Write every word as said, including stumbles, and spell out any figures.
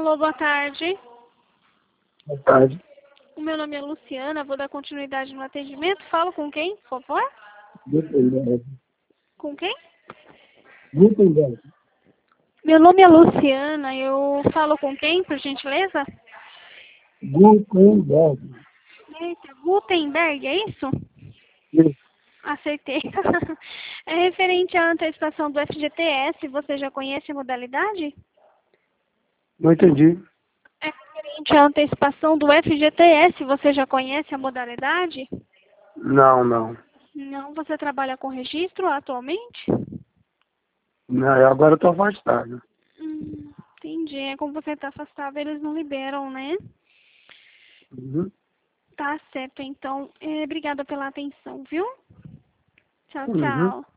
Alô, boa tarde. Boa tarde. O meu nome é Luciana, vou dar continuidade no atendimento. Falo com quem, por favor? Gutenberg. Com quem? Gutenberg. Meu nome é Luciana, eu falo com quem, por gentileza? Gutenberg. Eita, Gutenberg, é isso? Isso. Acertei. É referente à antecipação do F G T S, você já conhece a modalidade? Não entendi. É referente à antecipação do F G T S, você já conhece a modalidade? Não, não. Não, você trabalha com registro atualmente? Não, eu agora estou afastado. Hum, entendi. É como você está afastado, eles não liberam, né? Uhum. Tá certo, então. É, obrigada pela atenção, viu? Tchau, Uhum. tchau.